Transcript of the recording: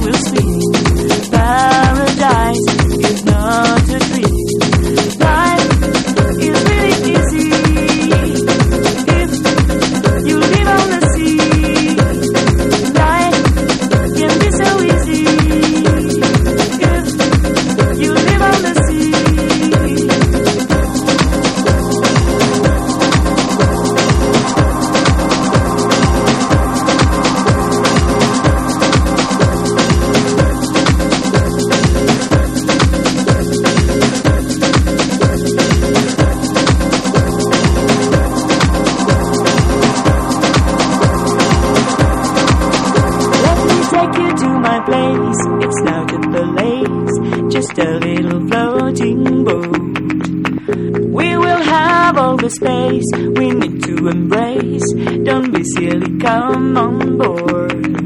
will see. Paradise is not a dream. Life is really easy if you live on the sea. Life can be so easy if you live on the sea. Place. It's not a place, just a little floating boat. We will have all the space we need to embrace. Don't be silly, come on board.